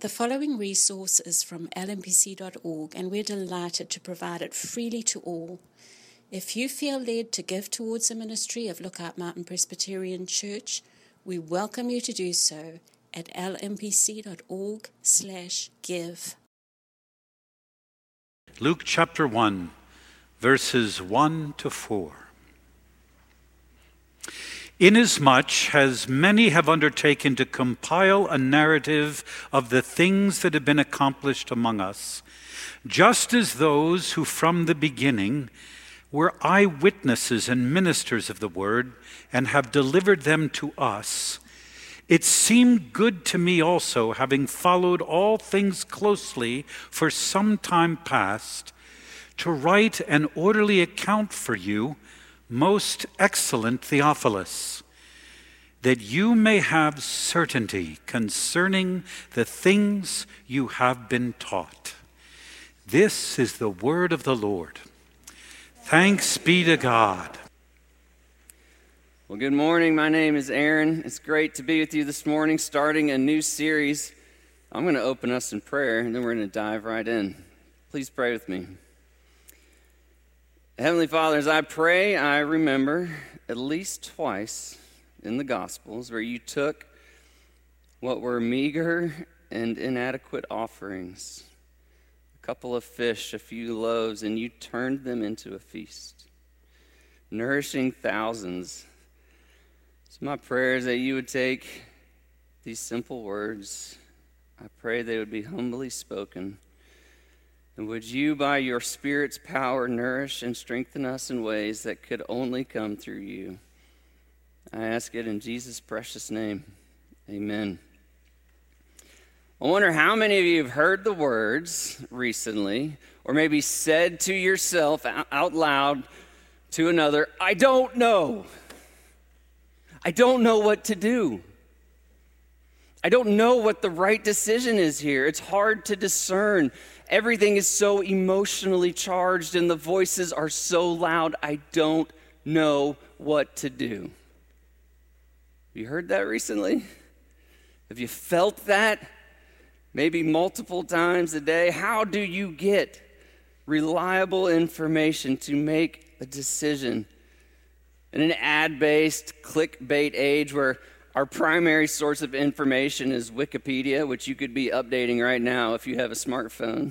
The following resource is from lmpc.org, and we're delighted to provide it freely to all. If you feel led to give towards the ministry of Lookout Mountain Presbyterian Church, we welcome you to do so at lmpc.org/give. Luke chapter 1, verses 1 to 4. Inasmuch as many have undertaken to compile a narrative of the things that have been accomplished among us, just as those who from the beginning were eyewitnesses and ministers of the word and have delivered them to us, it seemed good to me also, having followed all things closely for some time past, to write an orderly account for you, most excellent Theophilus, that you may have certainty concerning the things you have been taught. This is the word of the Lord. Thanks be to God. Well, good morning. My name is Aaron. It's great to be with you this morning, starting a new series. I'm going to open us in prayer, and then we're going to dive right in. Please pray with me. Heavenly Father, as I pray, I remember at least twice in the Gospels where you took what were meager and inadequate offerings, a couple of fish, a few loaves, and you turned them into a feast, nourishing thousands. So my prayer is that you would take these simple words. I pray they would be humbly spoken. And would you, by your Spirit's power, nourish and strengthen us in ways that could only come through you? I ask it in Jesus' precious name. Amen. I wonder how many of you have heard the words recently, or maybe said to yourself out loud to another, I don't know. I don't know what to do. I don't know what the right decision is here. It's hard to discern. Everything is so emotionally charged and the voices are so loud. I don't know what to do. Have you heard that recently? Have you felt that? Maybe multiple times a day. How do you get reliable information to make a decision? In an ad-based, clickbait age where our primary source of information is Wikipedia, which you could be updating right now if you have a smartphone,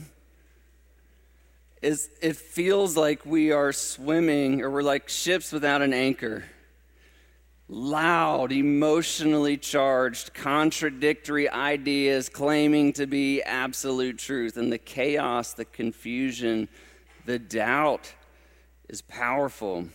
it feels like we are swimming, or we're like ships without an anchor. Loud, emotionally charged, contradictory ideas claiming to be absolute truth. And the chaos, the confusion, the doubt is powerful.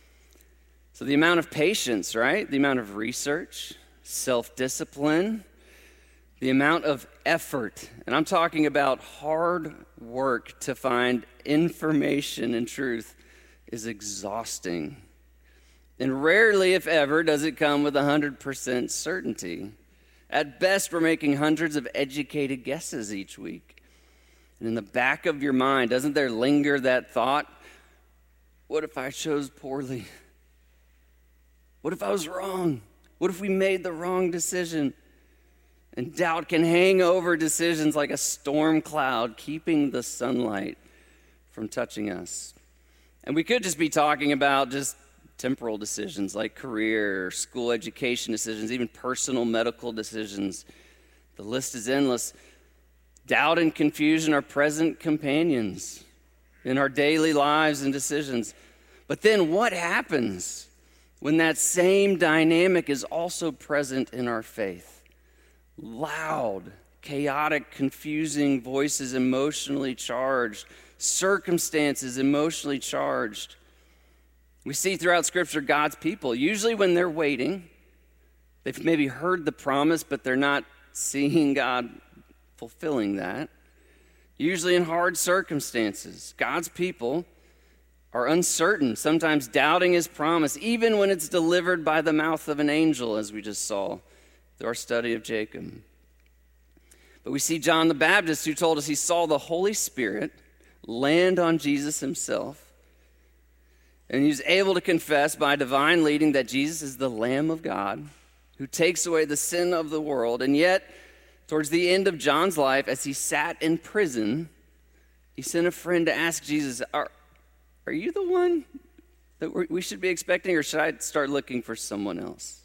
So the amount of patience, right? The amount of research, self-discipline, the amount of effort, and I'm talking about hard work to find information and truth, is exhausting. And rarely, if ever, does it come with 100% certainty. At best, we're making hundreds of educated guesses each week. And in the back of your mind, doesn't there linger that thought, what if I chose poorly? What if I was wrong? What if we made the wrong decision? And doubt can hang over decisions like a storm cloud, keeping the sunlight from touching us. And we could just be talking about just temporal decisions like career, or school education decisions, even personal medical decisions. The list is endless. Doubt and confusion are present companions in our daily lives and decisions. But then what happens when that same dynamic is also present in our faith? Loud, chaotic, confusing voices, emotionally charged, circumstances emotionally charged. We see throughout Scripture God's people, usually when they're waiting, they've maybe heard the promise, but they're not seeing God fulfilling that. Usually in hard circumstances, God's people are uncertain, sometimes doubting his promise, even when it's delivered by the mouth of an angel, as we just saw through our study of Jacob. But we see John the Baptist, who told us he saw the Holy Spirit land on Jesus himself, and he was able to confess by divine leading that Jesus is the Lamb of God who takes away the sin of the world. And yet, Towards the end of John's life, as he sat in prison, he sent a friend to ask Jesus, are you the one that we should be expecting, or should I start looking for someone else?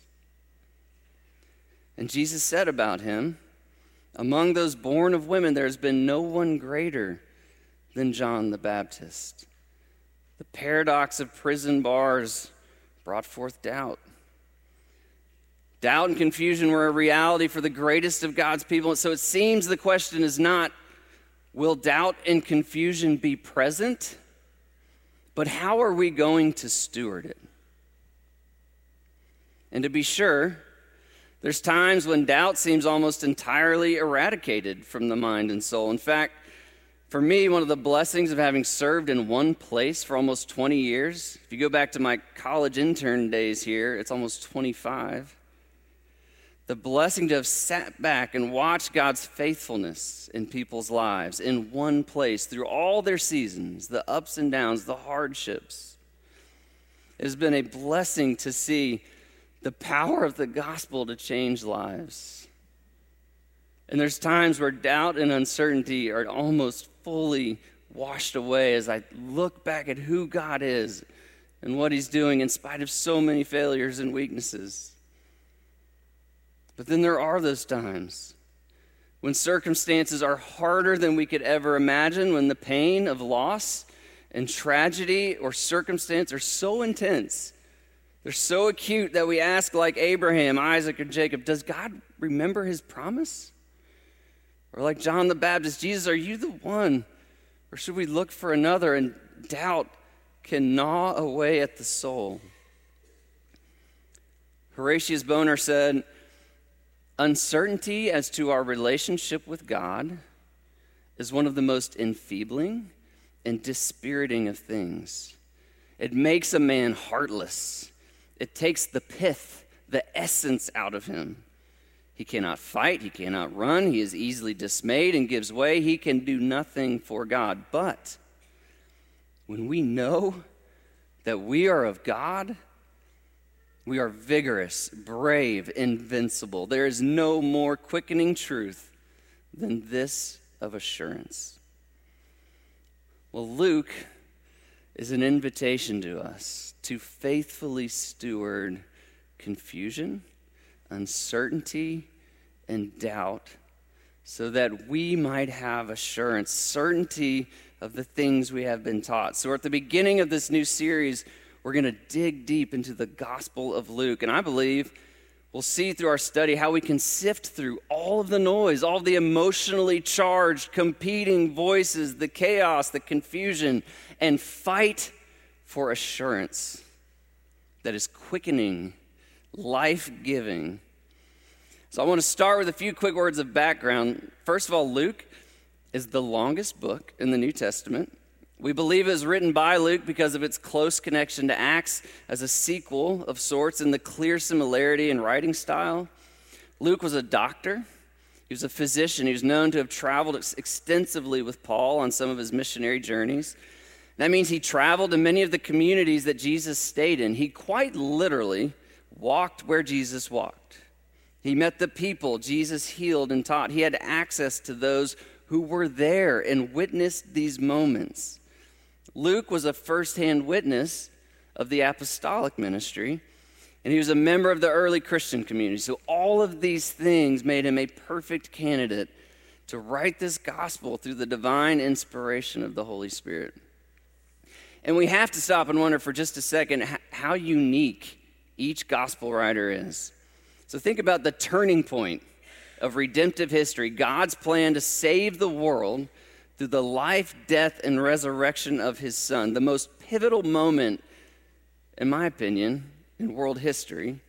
And Jesus said about him, among those born of women, there has been no one greater than John the Baptist. The paradox of prison bars brought forth doubt. Doubt and confusion were a reality for the greatest of God's people. So it seems the question is not, will doubt and confusion be present? But how are we going to steward it? And to be sure, there's times when doubt seems almost entirely eradicated from the mind and soul. In fact, for me, one of the blessings of having served in one place for almost 20 years, if you go back to my college intern days here, it's almost 25. The blessing to have sat back and watched God's faithfulness in people's lives in one place through all their seasons, the ups and downs, the hardships. It has been a blessing to see the power of the gospel to change lives. And there's times where doubt and uncertainty are almost fully washed away as I look back at who God is and what he's doing in spite of so many failures and weaknesses. But then there are those times when circumstances are harder than we could ever imagine, when the pain of loss and tragedy or circumstance are so intense, they're so acute that we ask, like Abraham, Isaac, or Jacob, does God remember his promise? Or like John the Baptist, Jesus, are you the one? Or should we look for another? And doubt can gnaw away at the soul. Horatius Bonar said, uncertainty as to our relationship with God is one of the most enfeebling and dispiriting of things. It makes a man heartless. It takes the pith, the essence out of him. He cannot fight, he cannot run, he is easily dismayed and gives way. He can do nothing for God. But when we know that we are of God, we are vigorous, brave, invincible. There is no more quickening truth than this of assurance. Well, Luke is an invitation to us to faithfully steward confusion, uncertainty, and doubt so that we might have assurance, certainty of the things we have been taught. So at the beginning of this new series, we're going to dig deep into the Gospel of Luke. And I believe we'll see through our study how we can sift through all of the noise, all of the emotionally charged, competing voices, the chaos, the confusion, and fight for assurance that is quickening, life-giving. So I want to start with a few quick words of background. First of all, Luke is the longest book in the New Testament. We believe it was written by Luke because of its close connection to Acts as a sequel of sorts and the clear similarity in writing style. Luke was a doctor. He was a physician. He was known to have traveled extensively with Paul on some of his missionary journeys. That means he traveled to many of the communities that Jesus stayed in. He quite literally walked where Jesus walked. He met the people Jesus healed and taught. He had access to those who were there and witnessed these moments. Luke was a firsthand witness of the apostolic ministry, and he was a member of the early Christian community. So all of these things made him a perfect candidate to write this gospel through the divine inspiration of the Holy Spirit. And we have to stop and wonder for just a second how unique each gospel writer is. So think about the turning point of redemptive history, God's plan to save the world through the life, death, and resurrection of his son, the most pivotal moment, in my opinion, in world history.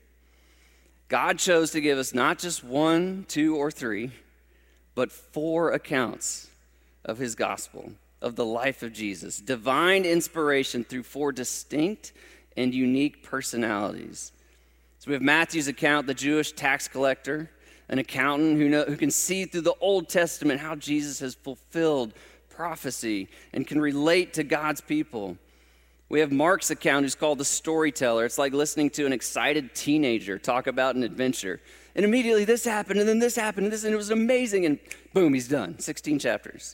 God chose to give us not just 1, 2, or 3, but 4 accounts of his gospel, of the life of Jesus. Divine inspiration through 4 distinct and unique personalities. So we have Matthew's account, the Jewish tax collector, an accountant who can see through the Old Testament how Jesus has fulfilled prophecy and can relate to God's people. We have Mark's account, who's called the storyteller. It's like listening to an excited teenager talk about an adventure. And immediately this happened, and then this happened, and this, and it was amazing. And boom, he's done. 16 chapters.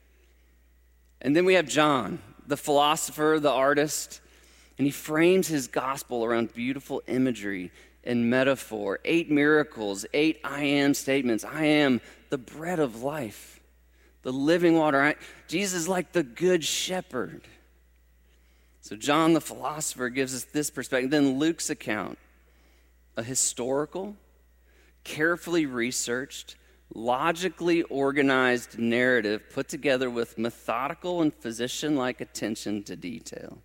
And then we have John, the philosopher, the artist, and he frames his gospel around beautiful imagery and metaphor. 8 miracles, 8 I am statements. I am the bread of life, the living water. Jesus is like the good shepherd. So John the philosopher gives us this perspective. Then Luke's account, a historical, carefully researched, logically organized narrative put together with methodical and physician-like attention to detail.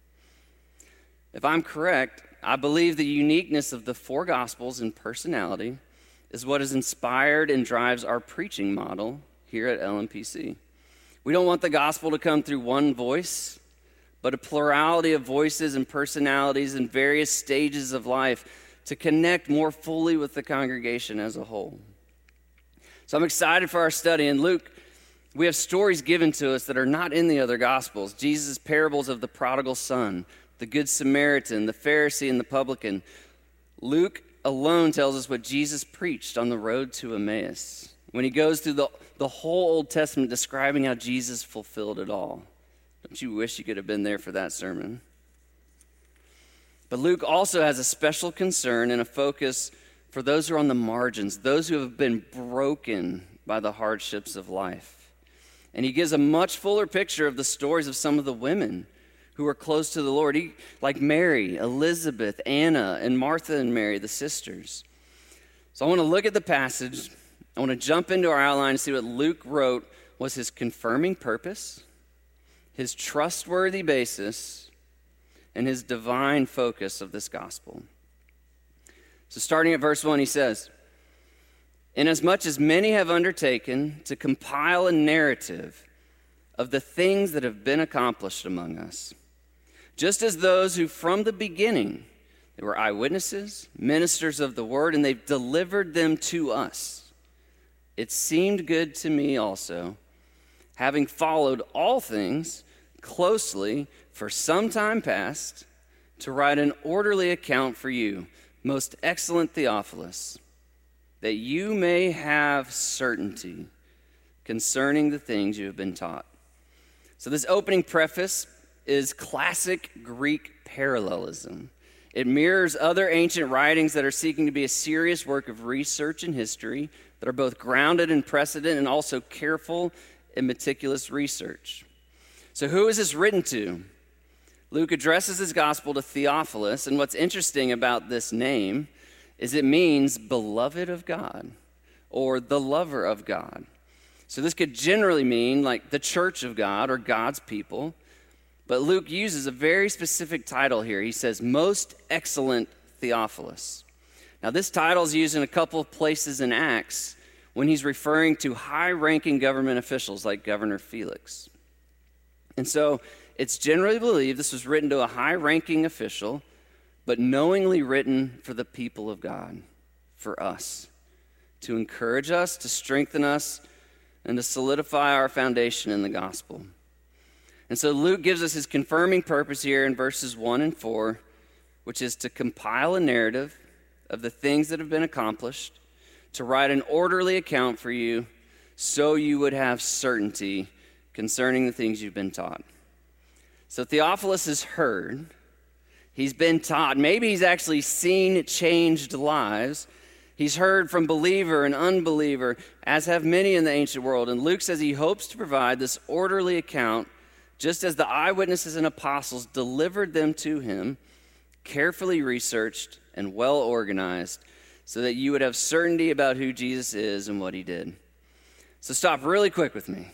If I'm correct, I believe the uniqueness of the 4 Gospels in personality is what has inspired and drives our preaching model here at LMPC. We don't want the gospel to come through one voice, but a plurality of voices and personalities in various stages of life to connect more fully with the congregation as a whole. So I'm excited for our study. In Luke, we have stories given to us that are not in the other Gospels. Jesus' parables of the prodigal son, the Good Samaritan, the Pharisee, and the publican. Luke alone tells us what Jesus preached on the road to Emmaus, when he goes through the whole Old Testament describing how Jesus fulfilled it all. Don't you wish you could have been there for that sermon? But Luke also has a special concern and a focus for those who are on the margins, those who have been broken by the hardships of life. And he gives a much fuller picture of the stories of some of the women who are close to the Lord, like Mary, Elizabeth, Anna, and Martha and Mary, the sisters. So I want to look at the passage. I want to jump into our outline and see what Luke wrote was his confirming purpose, his trustworthy basis, and his divine focus of this gospel. So starting at verse 1, he says, "Inasmuch as many have undertaken to compile a narrative of the things that have been accomplished among us, just as those who from the beginning, they were eyewitnesses, ministers of the word, and they've delivered them to us. It seemed good to me also, having followed all things closely for some time past, to write an orderly account for you, most excellent Theophilus, that you may have certainty concerning the things you have been taught." So this opening preface is classic Greek parallelism. It mirrors other ancient writings that are seeking to be a serious work of research and history that are both grounded in precedent and also careful and meticulous research. So who is this written to? Luke addresses his gospel to Theophilus, and what's interesting about this name is it means beloved of God or the lover of God. So this could generally mean like the church of God or God's people, but Luke uses a very specific title here. He says, most excellent Theophilus. Now this title is used in a couple of places in Acts when he's referring to high-ranking government officials like Governor Felix. And so it's generally believed this was written to a high-ranking official, but knowingly written for the people of God, for us, to encourage us, to strengthen us, and to solidify our foundation in the gospel. And so Luke gives us his confirming purpose here in verses 1 and 4, which is to compile a narrative of the things that have been accomplished, to write an orderly account for you so you would have certainty concerning the things you've been taught. So Theophilus has heard, he's been taught, maybe he's actually seen changed lives. He's heard from believer and unbeliever, as have many in the ancient world. And Luke says he hopes to provide this orderly account, just as the eyewitnesses and apostles delivered them to him, carefully researched and well organized, so that you would have certainty about who Jesus is and what he did. So stop really quick with me.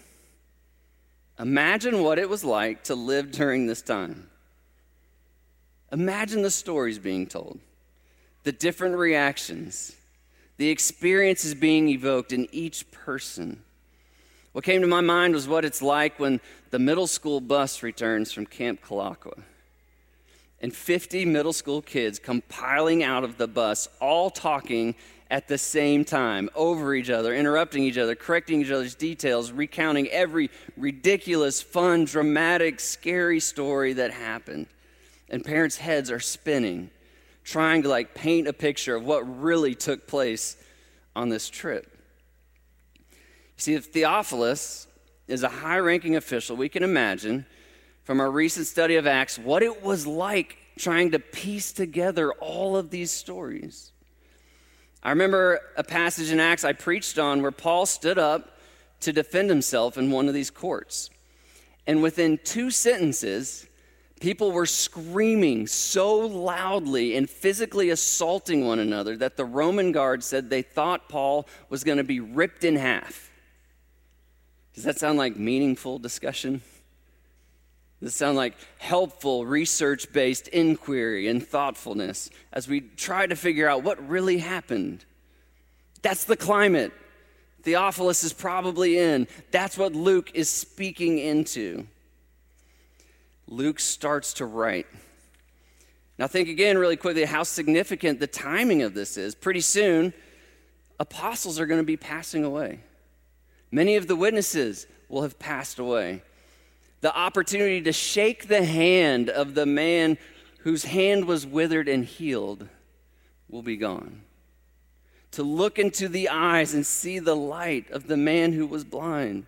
Imagine what it was like to live during this time. Imagine the stories being told, the different reactions, the experiences being evoked in each person. What came to my mind was what it's like when the middle school bus returns from Camp Kalakwa, and 50 middle school kids come piling out of the bus, all talking at the same time, over each other, interrupting each other, correcting each other's details, recounting every ridiculous, fun, dramatic, scary story that happened. And parents' heads are spinning, trying to paint a picture of what really took place on this trip. You see, if Theophilus is a high-ranking official, we can imagine from our recent study of Acts what it was like trying to piece together all of these stories. I remember a passage in Acts I preached on where Paul stood up to defend himself in one of these courts. And within 2 sentences, people were screaming so loudly and physically assaulting one another that the Roman guard said they thought Paul was going to be ripped in half. Does that sound like meaningful discussion? Does it sound like helpful, research-based inquiry and thoughtfulness as we try to figure out what really happened? That's the climate Theophilus is probably in. That's what Luke is speaking into. Luke starts to write. Now think again really quickly how significant the timing of this is. Pretty soon, apostles are going to be passing away. Many of the witnesses will have passed away. The opportunity to shake the hand of the man whose hand was withered and healed will be gone. To look into the eyes and see the light of the man who was blind.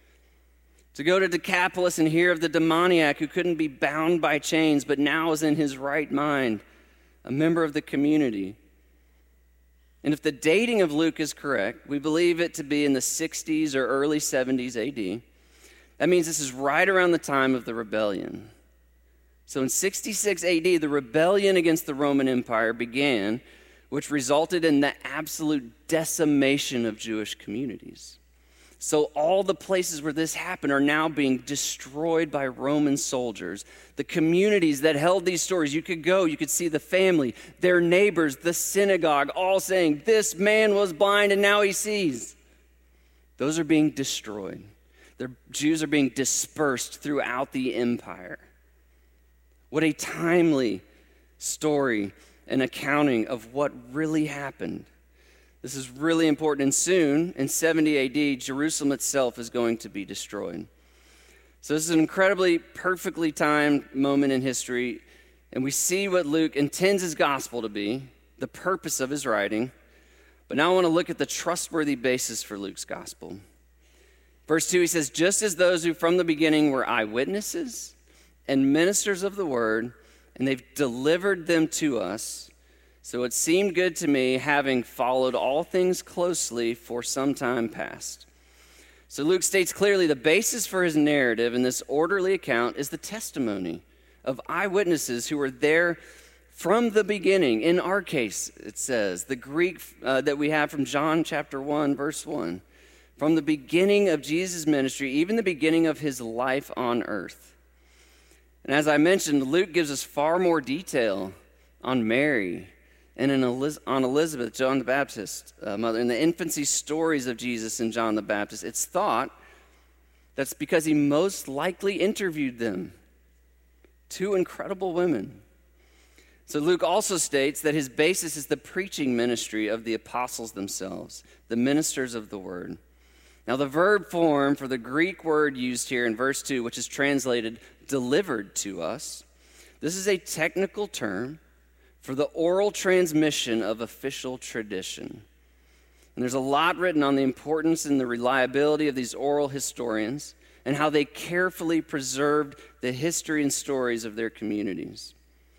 To go to Decapolis and hear of the demoniac who couldn't be bound by chains but now is in his right mind, a member of the community. And if the dating of Luke is correct, we believe it to be in the 60s or early 70s AD. That means this is right around the time of the rebellion. So in 66 AD, the rebellion against the Roman Empire began, which resulted in the absolute decimation of Jewish communities. So all the places where this happened are now being destroyed by Roman soldiers. The communities that held these stories, you could go, you could see the family, their neighbors, the synagogue, all saying, this man was blind and now he sees. Those are being destroyed. The Jews are being dispersed throughout the empire. What a timely story and accounting of what really happened. This is really important. And soon, in 70 AD, Jerusalem itself is going to be destroyed. So this is an incredibly perfectly timed moment in history. And we see what Luke intends his gospel to be, the purpose of his writing. But now I want to look at the trustworthy basis for Luke's gospel. Verse 2, he says, just as those who from the beginning were eyewitnesses and ministers of the word, and they've delivered them to us, so it seemed good to me, having followed all things closely for some time past. So Luke states clearly the basis for his narrative in this orderly account is the testimony of eyewitnesses who were there from the beginning. In our case, it says, the Greek that we have from John chapter 1, verse 1, from the beginning of Jesus' ministry, even the beginning of his life on earth. And as I mentioned, Luke gives us far more detail on Mary and on Elizabeth, John the Baptist's mother, and the infancy stories of Jesus and John the Baptist. It's thought that's because he most likely interviewed them. 2 incredible women. So Luke also states that his basis is the preaching ministry of the apostles themselves, the ministers of the word. Now the verb form for the Greek word used here in verse 2, which is translated delivered to us, this is a technical term for the oral transmission of official tradition. And there's a lot written on the importance and the reliability of these oral historians and how they carefully preserved the history and stories of their communities.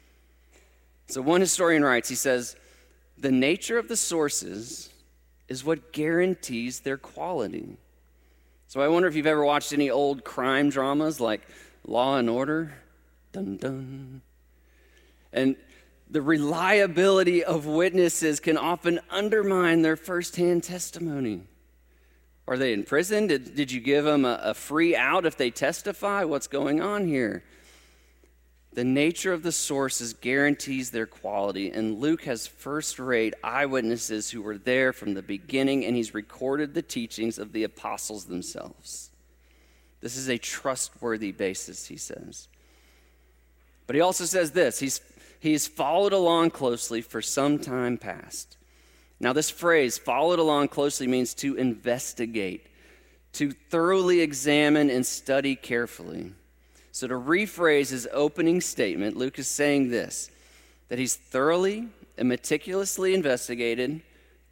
So one historian writes, he says, the nature of the sources is what guarantees their quality. So I wonder if you've ever watched any old crime dramas like Law and Order. Dun dun. And the reliability of witnesses can often undermine their firsthand testimony. Are they in prison? Did you give them a free out if they testify? What's going on here? The nature of the sources guarantees their quality, and Luke has first-rate eyewitnesses who were there from the beginning, and he's recorded the teachings of the apostles themselves. This is a trustworthy basis, he says. But he also says this, he's followed along closely for some time past. Now this phrase, followed along closely, means to investigate, to thoroughly examine and study carefully. So to rephrase his opening statement, Luke is saying this, that he's thoroughly and meticulously investigated,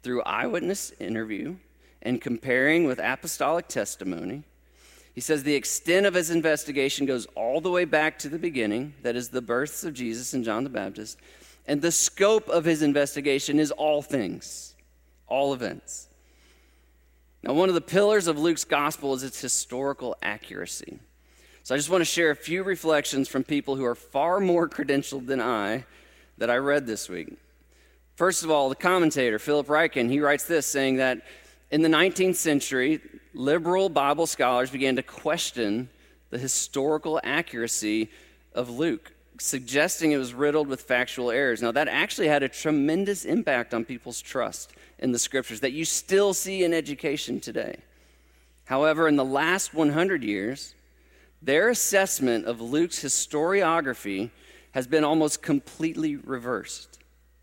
through eyewitness interview and comparing with apostolic testimony. He says the extent of his investigation goes all the way back to the beginning, that is the births of Jesus and John the Baptist. And the scope of his investigation is all things, all events. Now, one of the pillars of Luke's gospel is its historical accuracy. So I just want to share a few reflections from people who are far more credentialed than I that I read this week. First of all, the commentator, Philip Ryken, he writes this, saying that in the 19th century, liberal Bible scholars began to question the historical accuracy of Luke, suggesting it was riddled with factual errors. Now, that actually had a tremendous impact on people's trust in the scriptures that you still see in education today. However, in the last 100 years, their assessment of Luke's historiography has been almost completely reversed.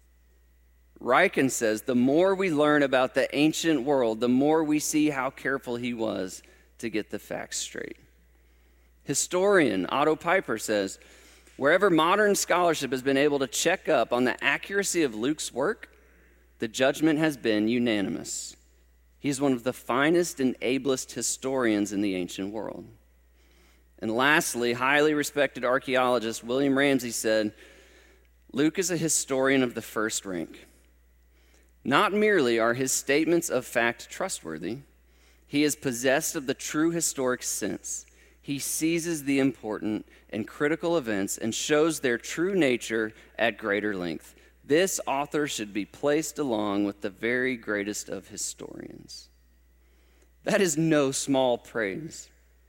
Ryken says, the more we learn about the ancient world, the more we see how careful he was to get the facts straight. Historian Otto Piper says, wherever modern scholarship has been able to check up on the accuracy of Luke's work, the judgment has been unanimous. He is one of the finest and ablest historians in the ancient world. And lastly, highly respected archaeologist William Ramsey said, Luke is a historian of the first rank. Not merely are his statements of fact trustworthy, he is possessed of the true historic sense. He seizes the important and critical events and shows their true nature at greater length. This author should be placed along with the very greatest of historians. That is no small praise.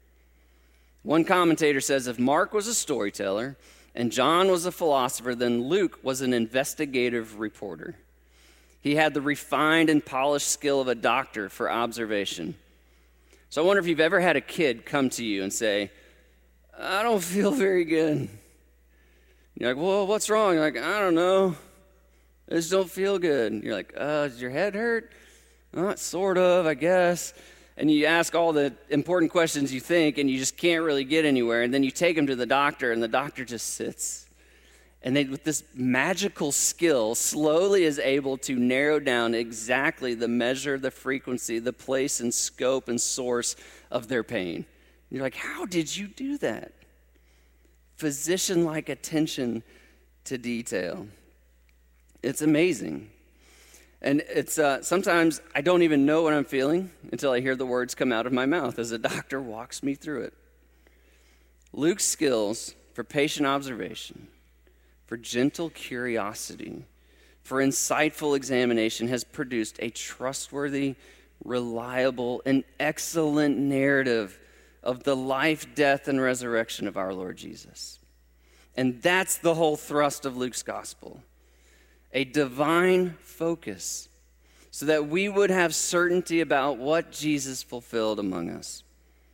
One commentator says, if Mark was a storyteller and John was a philosopher, then Luke was an investigative reporter. He had the refined and polished skill of a doctor for observation. So I wonder if you've ever had a kid come to you and say, I don't feel very good. You're like, well, what's wrong? You're like, I don't know. I just don't feel good. You're like, does your head hurt? Sort of, I guess. And you ask all the important questions you think, and you just can't really get anywhere. And then you take them to the doctor, and the doctor just sits. And they, with this magical skill, slowly is able to narrow down exactly the measure, the frequency, the place and scope and source of their pain. And you're like, how did you do that? Physician-like attention to detail. It's amazing. And it's sometimes I don't even know what I'm feeling until I hear the words come out of my mouth as a doctor walks me through it. Luke's skills for patient observation, for gentle curiosity, for insightful examination has produced a trustworthy, reliable, and excellent narrative of the life, death, and resurrection of our Lord Jesus. And that's the whole thrust of Luke's gospel. A divine focus so that we would have certainty about what Jesus fulfilled among us.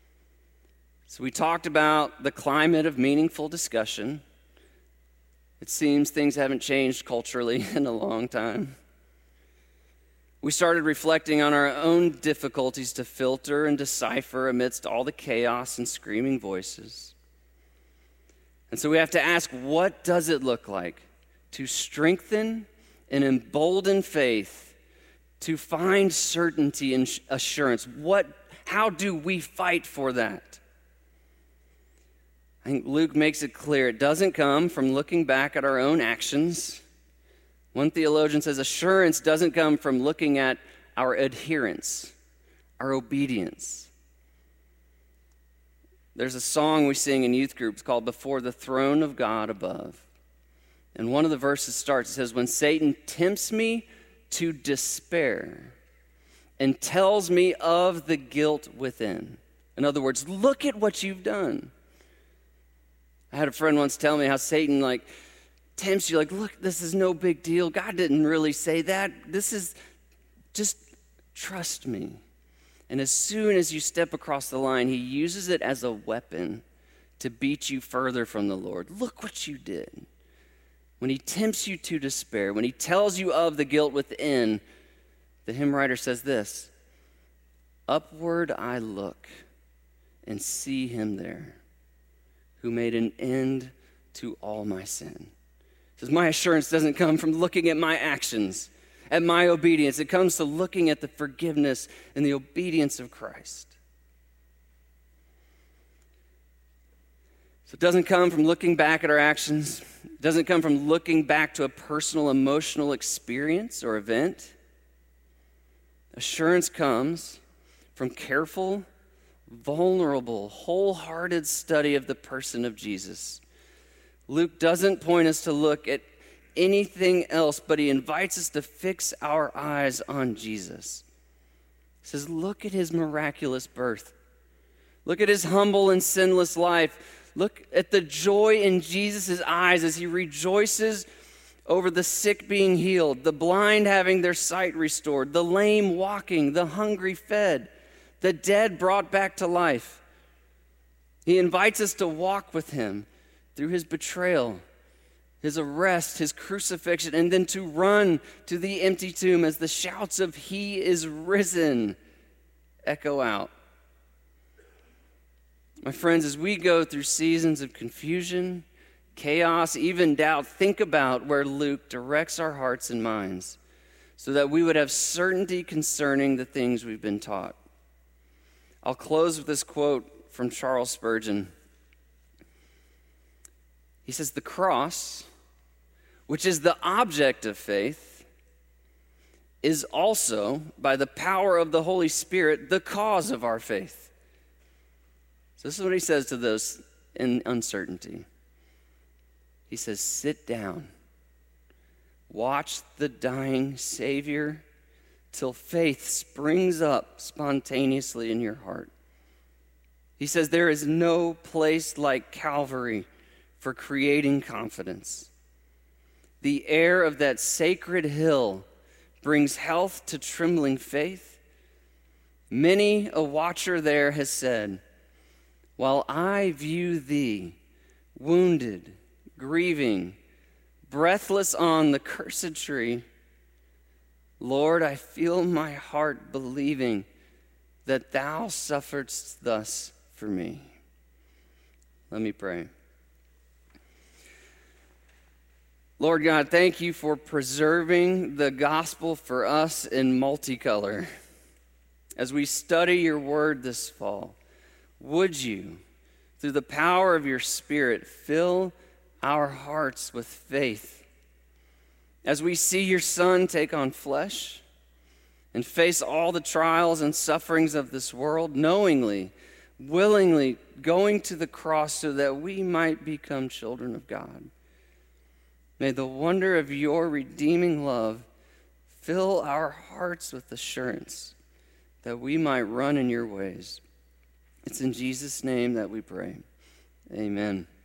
So we talked about the climate of meaningful discussion. It seems things haven't changed culturally in a long time. We started reflecting on our own difficulties to filter and decipher amidst all the chaos and screaming voices. And so we have to ask, what does it look like to strengthen and embolden faith, to find certainty and assurance? How do we fight for that? I think Luke makes it clear it doesn't come from looking back at our own actions. One theologian says assurance doesn't come from looking at our adherence, our obedience. There's a song we sing in youth groups called Before the Throne of God Above. And one of the verses starts, it says, when Satan tempts me to despair and tells me of the guilt within. In other words, look at what you've done. I had a friend once tell me how Satan tempts you, look, this is no big deal. God didn't really say that. This is, just trust me. And as soon as you step across the line, he uses it as a weapon to beat you further from the Lord. Look what you did. When he tempts you to despair, when he tells you of the guilt within, the hymn writer says this, upward I look and see him there, who made an end to all my sin. He says, my assurance doesn't come from looking at my actions at my obedience. It comes to looking at the forgiveness and the obedience of Christ. So it doesn't come from looking back at our actions. It doesn't come from looking back to a personal emotional experience or event. Assurance comes from careful, vulnerable, wholehearted study of the person of Jesus. Luke doesn't point us to look at anything else, but he invites us to fix our eyes on Jesus. He says, look at his miraculous birth. Look at his humble and sinless life. Look at the joy in Jesus' eyes as he rejoices over the sick being healed, the blind having their sight restored, the lame walking, the hungry fed, the dead brought back to life. He invites us to walk with him through his betrayal, his arrest, his crucifixion, and then to run to the empty tomb as the shouts of "He is risen" echo out. My friends, as we go through seasons of confusion, chaos, even doubt, think about where Luke directs our hearts and minds so that we would have certainty concerning the things we've been taught. I'll close with this quote from Charles Spurgeon. He says, "The cross, which is the object of faith, is also, by the power of the Holy Spirit, the cause of our faith." So this is what he says to those in uncertainty. He says, sit down, watch the dying Savior till faith springs up spontaneously in your heart. He says, there is no place like Calvary for creating confidence. The air of that sacred hill brings health to trembling faith. Many a watcher there has said, while I view thee, wounded, grieving, breathless on the cursed tree, Lord, I feel my heart believing that thou sufferedst thus for me. Let me pray. Lord God, thank you for preserving the gospel for us in multicolor. As we study your word this fall, would you, through the power of your Spirit, fill our hearts with faith as we see your Son take on flesh and face all the trials and sufferings of this world, knowingly, willingly going to the cross so that we might become children of God. May the wonder of your redeeming love fill our hearts with assurance that we might run in your ways. It's in Jesus' name that we pray. Amen.